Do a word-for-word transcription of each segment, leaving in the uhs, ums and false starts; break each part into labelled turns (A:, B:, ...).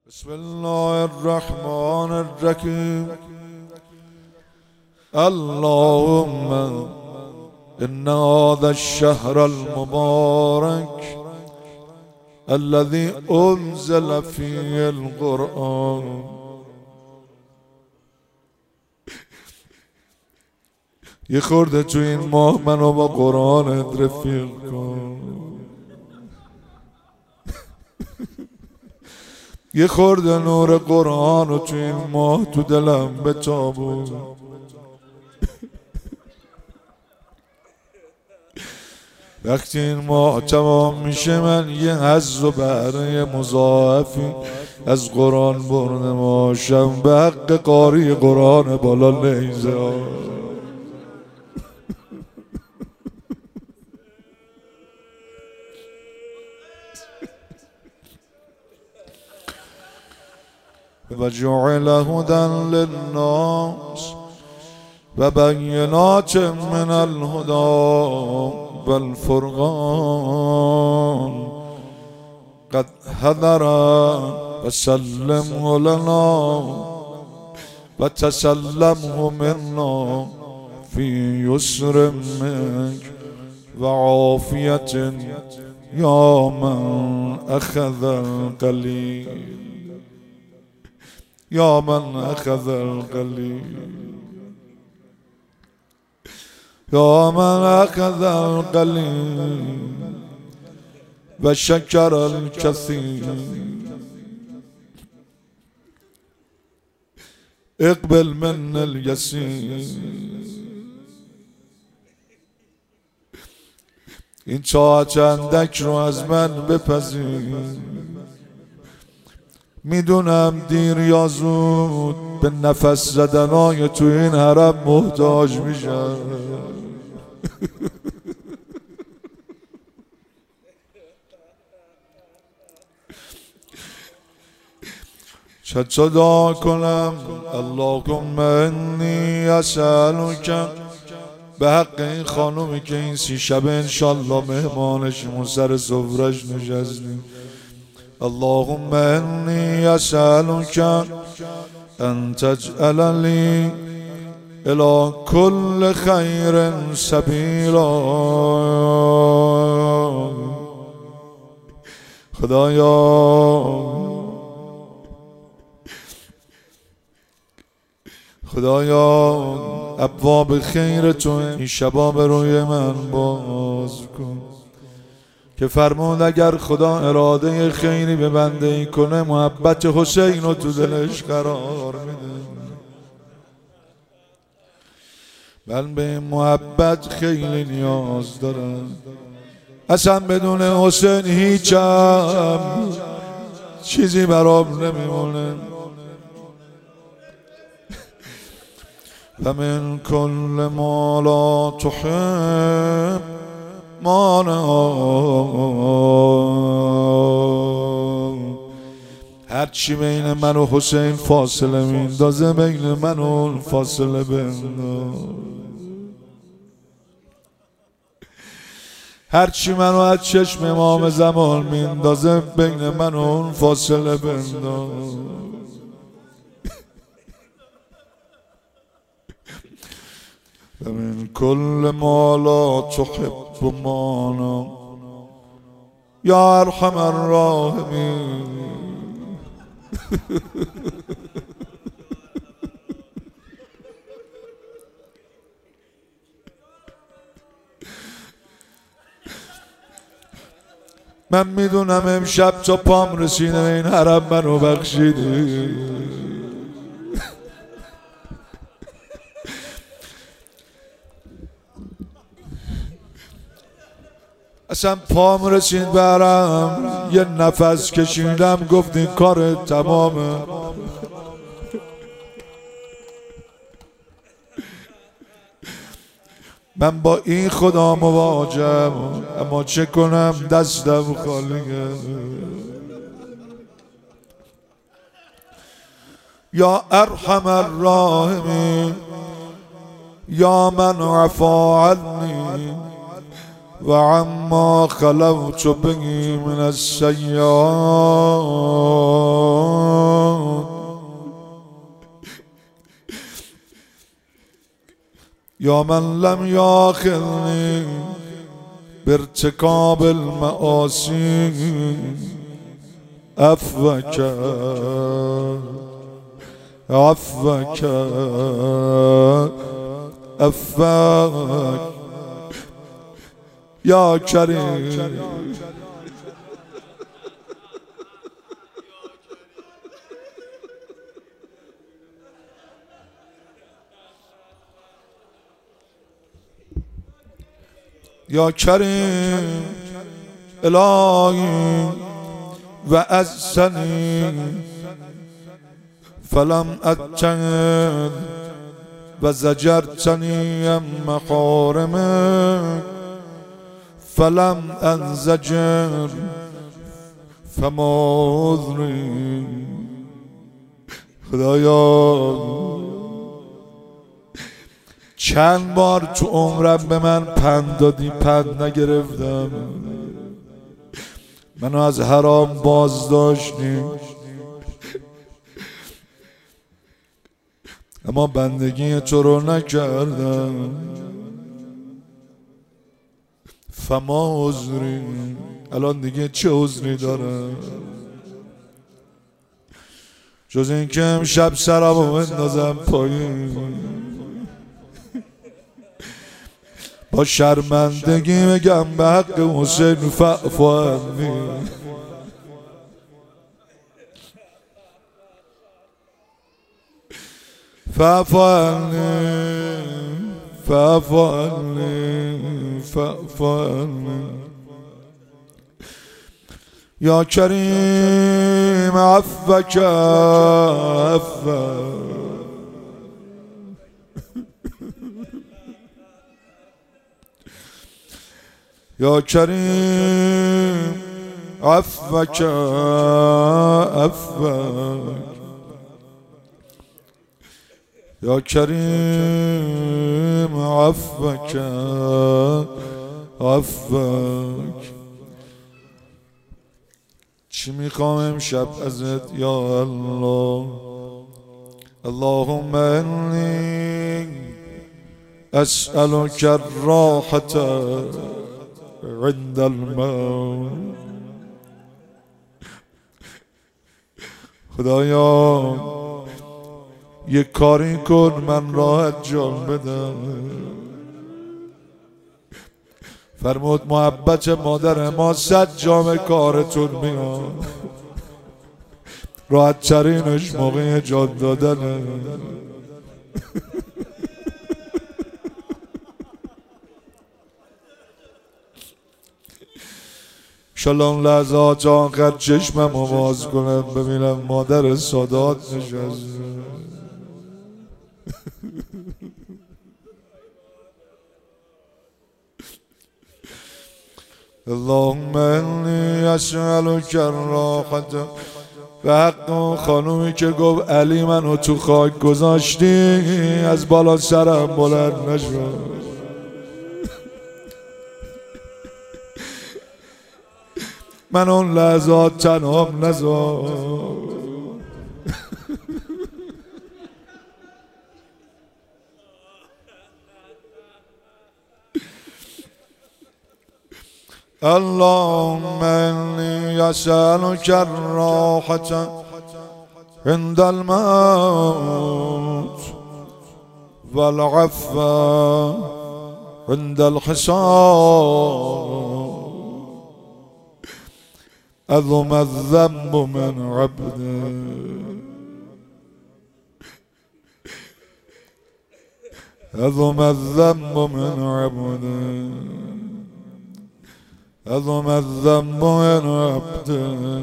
A: بسم الله الرحمن الرحيم. اللهم إن هذا الشهر المبارك الذي أنزل فيه القرآن یه خورده تو این ماه منو با قرآنت رفیق کن. یه خورده نور قرآن رو تو این ماه تو دلم بتابون. وقتی این ماه تمام میشه من یه حظ و بهره مضاعفی از قرآن برده باشم به حق قاری قرآن بالا نیزه ها. وجعل هدى للناس وبينات من الهدى والفرقان قد حضر وسلمه لنا وتسلمه منا في يسر منك وعافية يا من أخذ القليل يا من أخذ القليل يا من أخذ القليل وشكر الكثير اقبل من اليسير. این طاعت اندک رو از من بپذیر. میدونم دیر یا زود به نفس زدنای تو این حرم محتاج میشم. چه دعا کنم؟ اللهم انی اسألک به حق این خانومی که این سی شب انشالله مهمانشمون سر سفرش نشستیم. اللهم إني أسألك أن تجعل لي إلى كل خير سبيلا. خدایا خدایا ابواب خیر تو این شبا به روی من باز کن که فرمود اگر خدا اراده خیری به بنده ای کنه محبت حسین رو تو دلش قرار میده. من به این محبت خیلی نیاز دارم. اصلا بدون حسین هیچم چیزی برام نمیمونه. فمن کل ما لا تحب مانا هرچی بین من و حسین فاصله میندازه بین من و فاصله بنداز. هرچی منو از چشم امام زمان میندازه بین من و فاصله بنداز. من كل ما لا تحب مانا يا أرحم الراحمين. من میدونم امشب تا پام رسیده این حرم منو بخشیدی. اصلا پام رسید برم یه نفس کشیدم گفت این کار تمامه. من با این خدا مواجهم اما چه کنم دستم خالیه. یا ارحم الراحمین یا من عفا عنی وعما خلوت به من السیئات یا من لم یاخذنی بارتکاب المعاصی عفوک عفوک عفوک یا کریم. یا کریم الهی و عزنی فلم اتجد و زجرتنی ام محارمک فلم انزجر فما عذری. خدایا چند بار تو عمرم به من پند دادی، پند نگرفتم، منو از حرام باز داشتی، اما بندگی تو رو نکردم. فما عذری، الان دیگه چه عذری دارم جز این که امشب سرمو بندازم پایین، با شرمندگی بگم به حق حسین فاعف عنی. فاعف عنی فاعف عنی فاعف عنی یا کریم عفوک عفوک یا کریم عفوک عفوک یا کریم عفوک عفوک. چی میخوام امشب ازت یا الله؟ اللهم انی اسألک الراحة عند الموت. خدایا یک کاری کن من راحت جان بدم. فرمود محبت مادر ما صد جام کارتون میاد، راحت ترینش موقع جان دادنه. انشالله اون لحظات آخر چشمم باز کنم ببینم مادر سادات نشسته. اللهم انی اسألک الراحة. به حق خانومی که گفت علی منو تو خاک گذاشتی از بالا سرم بلند نشد. من اون لحظات تنهام نذار. اللهم انی اسألک الراحة عند الموت والعفو عند الحساب. عظم الذنب من عبده عظم الذنب من عبده عظم الذنب من عبده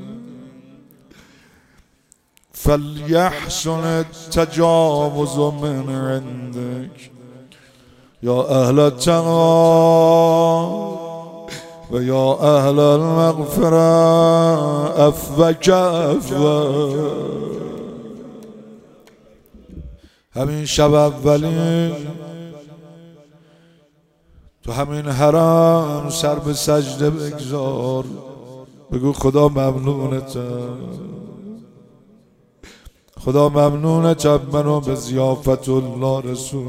A: فليحسن التجاوز من عندك يا أهل التقوى ويا أهل المغفرة. عفوك عفوا. همین شب اولی تو همین حرم سر به سجده بگذار، بگو خدا ممنونتم، خدا ممنون جب منو به ضیافت الله رسول.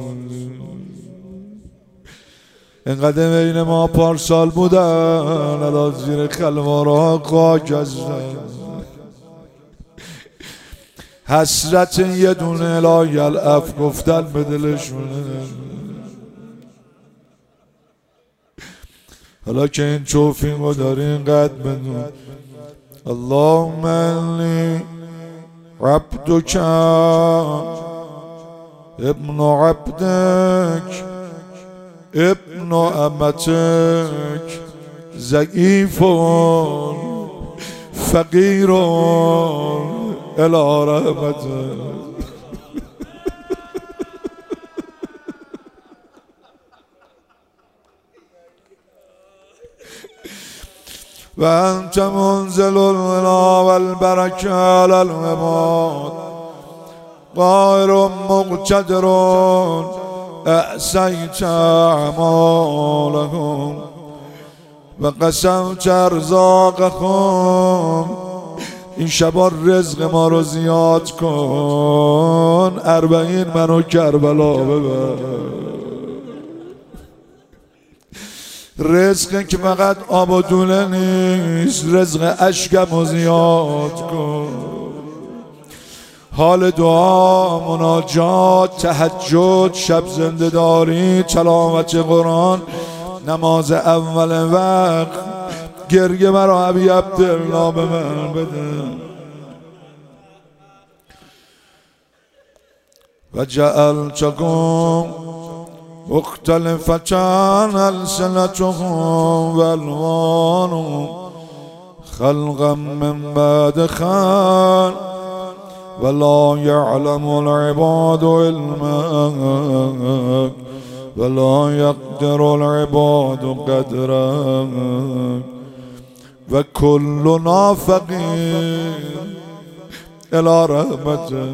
A: اینقدر بین ما پارسال بودن الان زیر خلوارها خاک هستن. حسرت یه دونه لا یلعف گفتن به دلشونه. حالا که این چوفین رو داری اینقدر بدون اللهم انی عبدک ابن عبدک ابن امتک ضعیف فقیر الی رحمتک. و انت منزل الولا والبرکه علی العباد قاهر مقتدر احصیت اعمالهم و قسمت ارزاقهم. این شبا رزق ما رو زیاد کن. اربعین منو کربلا ببر. رزق که فقط آب و دوله نیست، رزق اشکم رو زیاد کن. حال دعا، مناجات، تهجد، شب زنده داری، تلاوت قرآن، نماز اول وقت، گریه مرا ابی عبدالله به من بده. و جعلتکم مختلفتان السنتهم و الوانهم خلقا من بعد خلق ولا يعلم العباد علمك ولا يقدر العباد قدرك و كلنا فقير الى رحمتك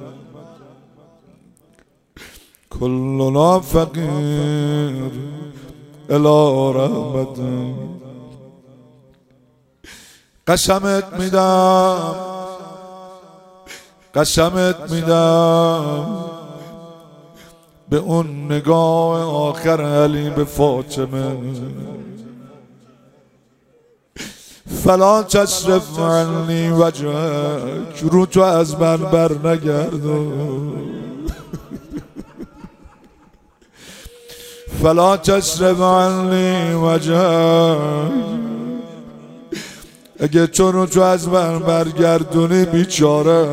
A: كلنا فقير الى رحمتك. قسمت میدم قسمت میدم به اون نگاه آخر علی به فاطمه فلا تصرف عنی وجهک، رو تو از من بر نگردون. فلا تصرف عنی وجهک، اگه تو رو تو از من برگردونی بیچاره.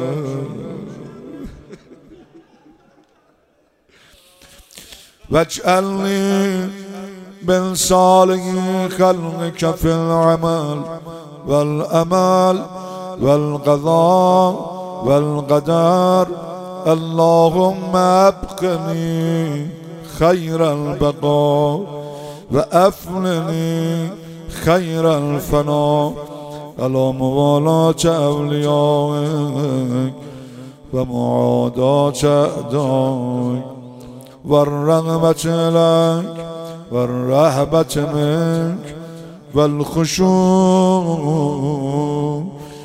A: واجعلنی من صالح خلقك في العمل والأمل والقضاء والقدر. اللهم ابقني خير البقاء وأفنني خير الفناء على موالاة أوليائك ومعاداة أعدائك والرغبة لك والرهبة منك والخشوع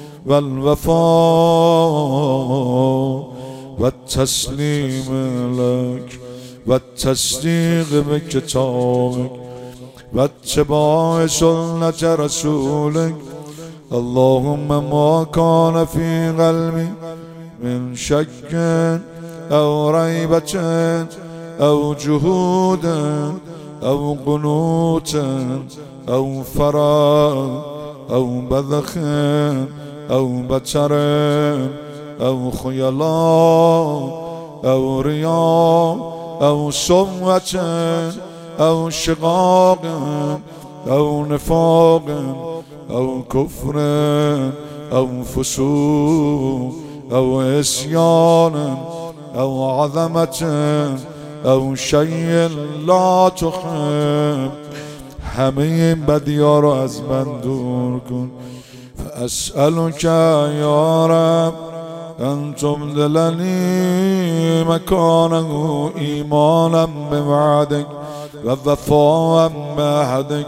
A: والوفاء والتسليم لك والتصديق بكتابك واتباع سنة رسولك. اللهم ما كان في قلبي من شك أو ريبة أو جهود أو قنوت أو فراغ أو بذخ أو بتر أو خيلاء أو رياء أو سمعة أو شقاق أو نفاق أو كفر أو فسوق أو عصيان أو عظمة أو شيء لا تحب. همه این بدی‌ها رو از من دور کن. فأسألك یا رب أن تبدلني مكانه إيمانا بوعدك ووفاء بعهدك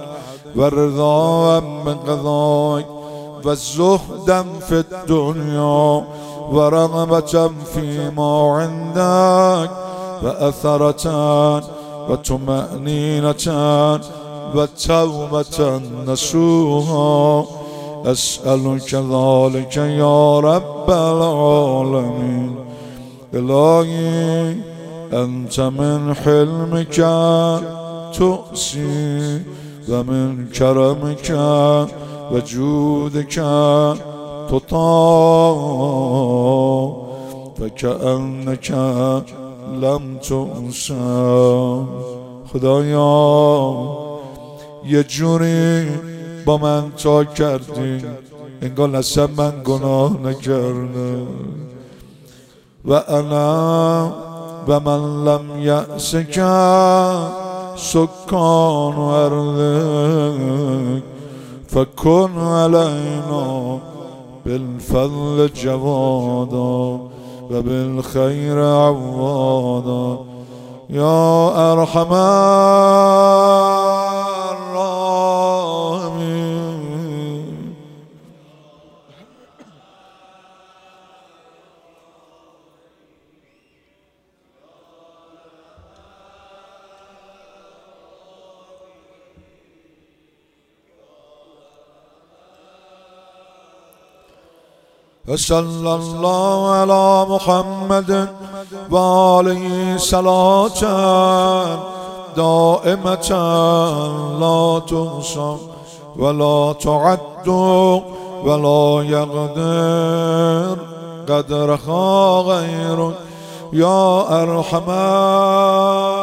A: ورضا بقضائك وزهدا في الدنيا ورغبة فيما عندك وأثرة وطمأنينة وتوبة نصوحا أسألك ذلك يا رب العالمين. إلهي أنت من حلمك تؤسي ومن كرمك وجودك تطاع فكأنك لم تؤسى. خدایا یه جوری با من تا کردی انگار اصلا من گناه نکردم. و انا و من لم یأسک سکان ارضک فکن علینا بالفضل جوادا و بالخیر عوادا یا ارحم الراحمین. وصلى الله على محمد وآله صلاة دائمة لا تحصى ولا تعد ولا يقدر قدرها غيرك يا أرحم